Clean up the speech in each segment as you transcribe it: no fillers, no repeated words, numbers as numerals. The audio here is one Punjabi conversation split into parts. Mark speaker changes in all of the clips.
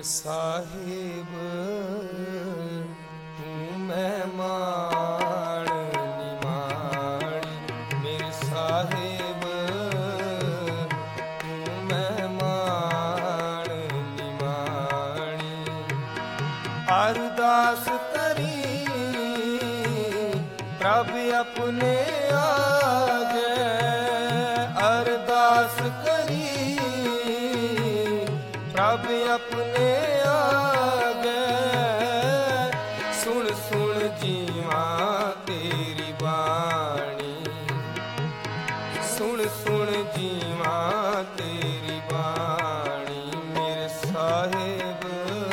Speaker 1: ਸਾਹਿਬ ਤੂੰ ਮਹਿਮਾਨ ਨਿਮਾਣੀ, ਮੇਰੇ ਸਾਹਿਬ ਤੂੰ ਮਹਿਮਾਨ ਨਿਮਾਣੀ। ਅਰਦਾਸ ਕਰੀ ਪ੍ਰਭ ਆਪਣੇ ਆਗੇ, ਅਰਦਾਸ ਕਰੀ ਪ੍ਰਭ ਆਪਣੇ ਆਗੇ। ਸੁਣ ਸੁਣ ਜੀਵਾਂ ਤੇਰੀ ਬਾਣੀ, ਸੁਣ ਸੁਣ ਜੀਵਾਂ ਤੇਰੀ ਬਾਣੀ। ਮੇਰੇ ਸਾਹਿਬ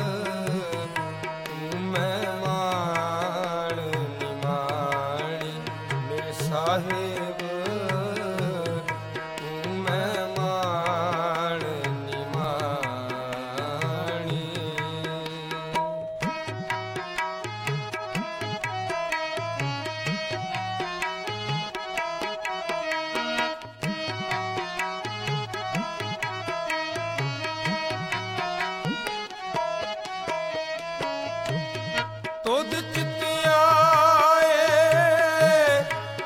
Speaker 1: ਤੂੰ ਮਹਿਮਾਨ ਨਿਮਾਣੀ, ਮੇਰੇ ਸਾਹਿਬ ਤੂੰ ਮਹਿਮਾਨ ਨਿਮਾਣੀ। ਤੁਧ ਚਿਤ ਆਏ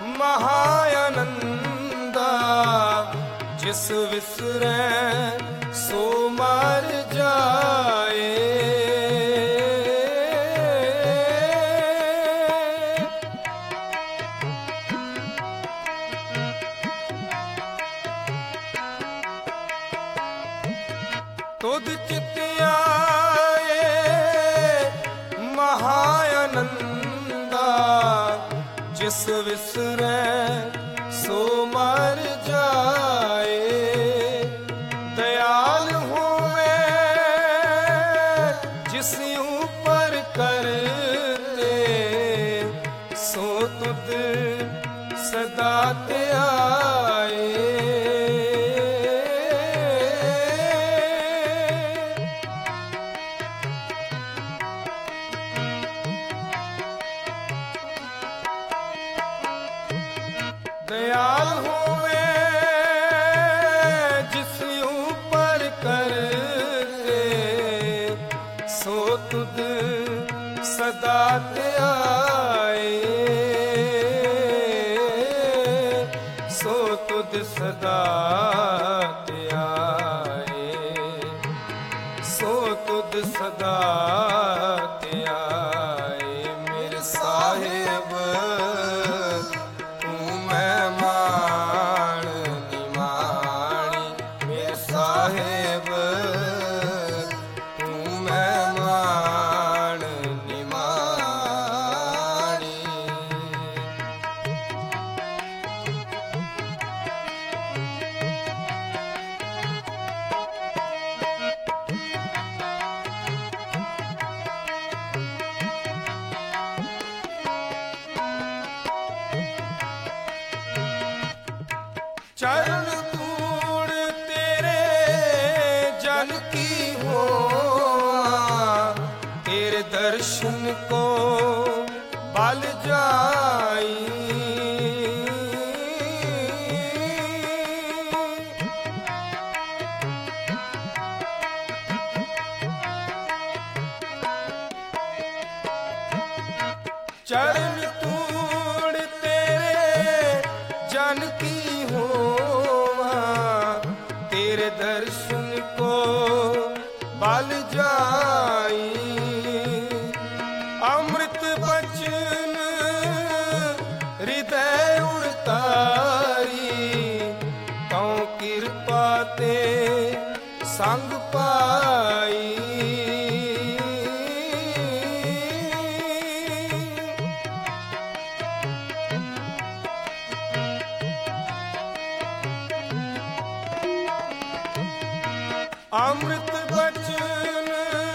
Speaker 1: ਮਹਾਆਨੰਦਾ, ਜਿਸ ਵਿਸਰੈ ਸੋ ਮਰ ਜਾਏ। ਤੁਧ ਚਿਤ ਆਏ ਮਹਾਆਨੰਦਾ, ਜਿਸ ਵਿਸਰੈ ਸੋ ਮਰ ਜਾਏ। ਦਇਆਲ ਹੋਵੇ ਜਿਸ ਉਪਰ ਕਰਤੇ, ਸੋ ਤੁਧ ਸਦਾ ਧਿਆਏ। ਦਇਆਲ ਹੋਵੇ ਜਿਸ ਉਪਰ ਕਰਤੇ, ਸੋ ਤੁਧ ਸਦਾ ਧਿਆਏ। ਸੋ ਤੁਧ ਸਦਾ ਧਿਆਏ, ਸੋ ਤੁਧ ਸਦਾ ਧਿਆਏ। ਮੇਰੇ ਸਾਹਿਬ ਤੂੰ ਮਹਿਮਾਨ ਨਿਮਾਣੀ, ਮੇਰੇ ਸਾਹਿਬ ਤੂੰ ਮਹਿਮਾਨ ਨਿਮਾਣੀ। ਚਰਨ ਧੂੜ ਤੇਰੇ ਜਨ ਕੀ ਹੋਆ, ਤੇਰੇ ਦਰਸ਼ਨ ਕੋ ਬਲ ਜਾਈ। ਚਰਨ ਧੂੜ ਤੇਰੇ ਜਨ ਕੀ ਹੋਵਾ, ਤੇਰੇ ਦਰਸ਼ਨ ਕੋ ਬਲ ਜਾਈ। ਅੰਮ੍ਰਿਤ ਬਚਨ ਹਿਰਦੈ ਉਰਤਾਰੀ, ਤਉ ਕਿਰਪਾ ਤੇ ਸੰਗ ਪਾਈ। ਅੰਮ੍ਰਿਤ ਬਚਨ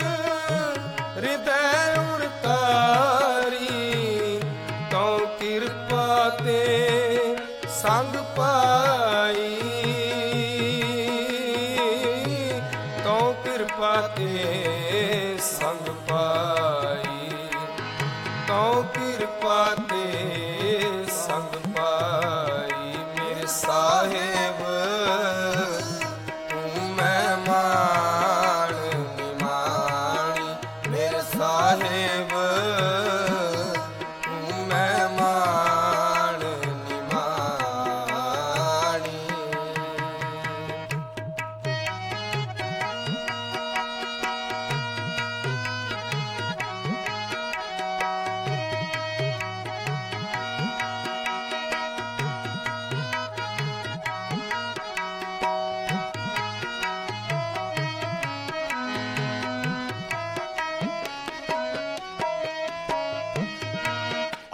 Speaker 1: ਹਿਰਦੈ ਉਰਤਾਰੀ, ਤਉ ਕਿਰਪਾ ਤੇ ਸੰਗ ਪਾਈ। ਤਉ ਕਿਰਪਾ ਤੇ ਸੰਗ ਪਾਈ, ਤਉ ਕਿਰਪਾ ਤੇ ਸੰਗ ਪਾਈ। ਮੇਰੇ ਸਾਹਿਬ ਤੂੰ ਮਹਿਮਾਨ ਨਿਮਾਣੀ,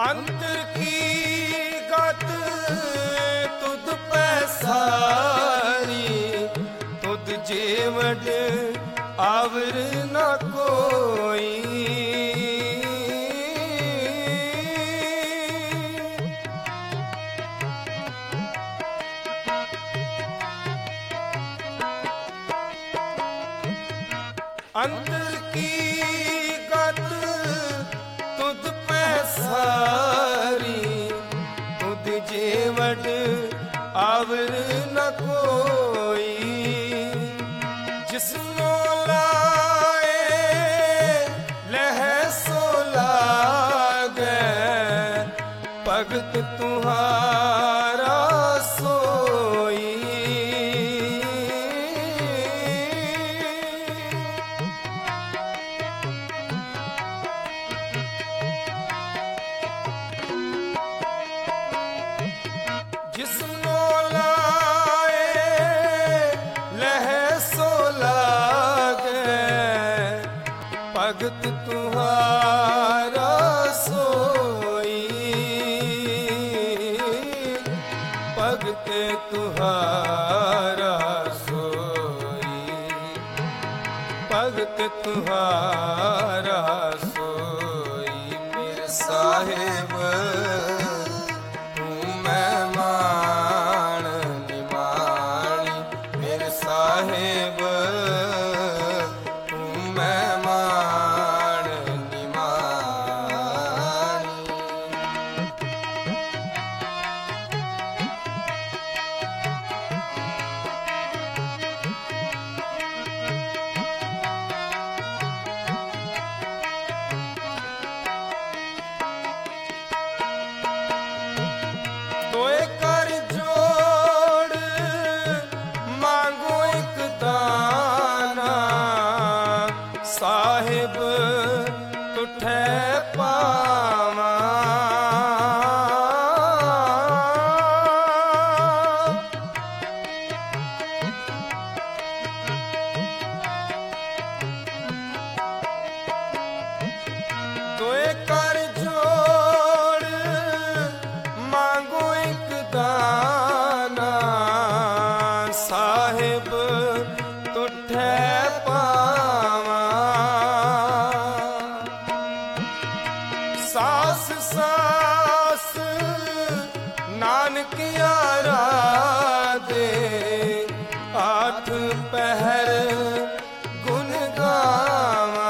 Speaker 1: ਅੰਤਰ ਕੀ ਗਤ ਤੁਧ ਪੈ ਸਾਰੀ, ਤੁਧ ਜੀਵਨ ਆਵਰ ਨਾ ਕੋਈ। ਅੰਤਰ ਕੀ ਗਤ ਤੁਧ ਪੈ ਸਾਰੀ, ਤੁਧ ਜੀਵਨ ਆਵਰ ਨ ਕੋਈ। ਜਿਸਨੋ ਲਾਏ ਲਹਿ ਸੋ ਲਾਗੈ, ਭਗਤ ਤੁਹਾਰਾ ਸੋਈ। ਜਿਸਨੋ ਲਾਏ ਲਹਿ ਸੋ ਲਾਗੈ, ਭਗਤ ਤੁਹਾਰਾ ਸੋਈ। ਭਗਤ ਤੁਹਾਰਾ ਸੋਈ, ਭਗਤ ਤੁਹਾਰਾ ਸੋਈ। ਮੇਰੇ ਸਾਹਿਬ ਸਾਹਿਬ ਤੂੰ ਮਹਿਮਾਨ ਨਿਮਾਣੀ। ਤੋਏ ਕਰ ਜੋੜ ਮੰਗੋ ਇੱਕ ਦਾਨਾ, ਸਾਹਿਬ ਤੁਠੈ ਪਾਵਾਂ। ਤੋਏ ਕਰ ਜੋੜ ਮੰਗੋ ਇੱਕ ਦਾਨਾ, ਸਾਹਿਬ ਤੁਠੈ ਪਾਵਾਂ। ਸਾਸ ਸਾਸ ਨਾਨਕ ਆਰਾਧੇ, ਆਠ ਪਹਿਰ ਗੁਣ ਗਾਵਾਂ।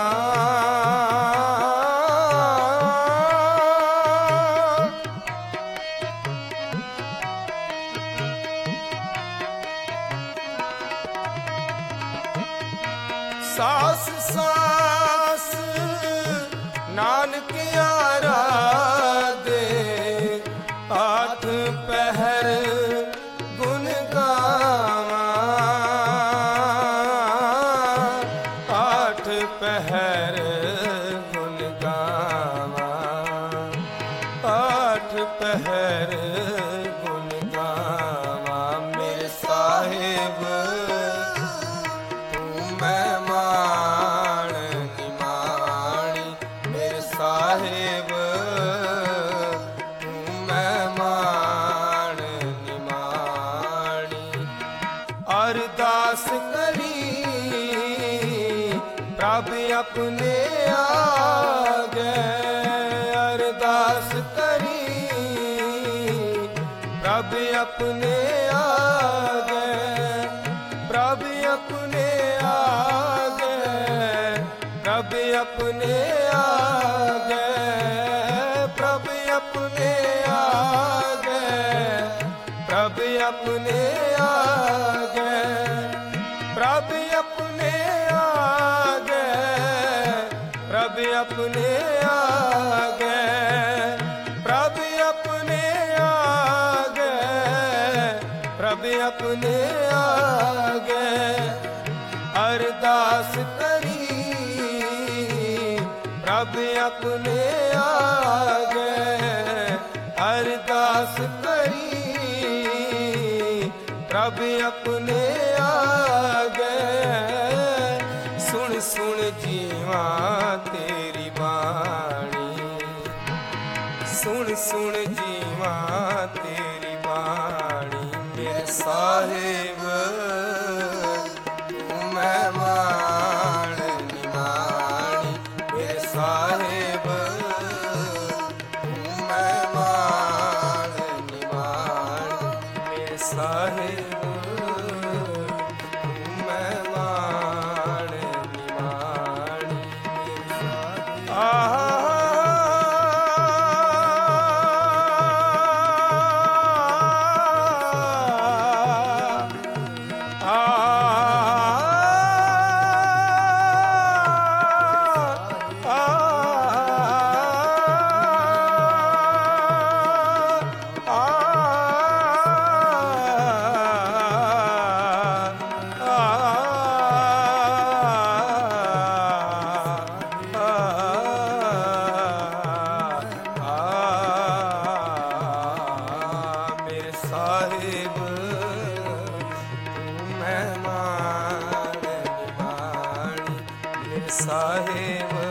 Speaker 1: ਸਾਸ ਸਾਸ ਨਾਨਕ ਆਰਾਧੇ, ਆਠ ਪਹਿਰ ਗੁਣ ਗਾਵਾਂ। ਆਠ ਪਹਿਰ ਗੁਣ ਗਾਵਾਂ, ਆਠ ਪਹਿਰ ਗੁਣ ਗਾਵਾਂ। ਮੇਰੇ ਸਾਹਿਬ ਮਹਿਮਾਨ ਨਿਮਾਣੀ। ਮੇਰੇ ਸਾਹਿਬ ਤੂੰ ਮਹਿਮਾਨ ਨਿਮਾਣੀ। ਅਰਦਾਸ ਕਰੀ ਪ੍ਰਭ ਆਪਣੇ ਆਗੇ, ਅਰਦਾਸ ਕਰੀ ਪ੍ਰਭ ਆਪਣੇ ਆਗੇ, ਪ੍ਰਭ ਆਪਣੇ ਆਗੇ, ਪ੍ਰਭ ਆਪਣੇ ਆਗੇ, ਪ੍ਰਭ ਆਪਣੇ ਆਗੇ, ਪ੍ਰਭ ਆਪਣੇ ਆਗੇ, ਪ੍ਰਭ ਆਪਣੇ ਆਗੇ, ਪ੍ਰਭ ਆਪਣੇ ਆਗੇ, ਪ੍ਰਭ ਆਪਣੇ ਆਗੇ, ਪ੍ਰਭ ਆਪਣੇ ਆਗੇ। ਅਰਦਾਸ ਕਰੀ ਪ੍ਰਭ ਆਪਣੇ ਆਗੇ, ਅਰਦਾਸ ਕਰੀ ਪ੍ਰਭ ਆਪਣੇ ਆਗੇ। ਸੁਣ ਸੁਣ ਜੀਵਾਂ ਤੇਰੀ ਬਾਣੀ, ਸੁਣ ਸੁਣ ਜੀਵਾਂ ਤੇਰੀ ਬਾਣੀ ਮੇਰੇ ਸਾਹਿਬ ਤੂੰ ਮਹਿਮਾਨ ਨਿਮਾਣੀ ਮੇਰੇ ਸਾਹਿਬ ਤੂੰ ਮਹਿਮਾਨ ਨਿਮਾਣੀ ਮੇਰੇ ਸਾਹਿਬ ਤੂੰ ਮਹਿਮਾਨ ਨਿਮਾਣੀ ਮੇਰੇ ਸਾਹਿਬ ਸਾਹਿਬ ਤੂੰ ਮਹਿਮਾਨ ਨਿਮਾਣੀ ਮੇਰੇ ਸਾਹਿਬ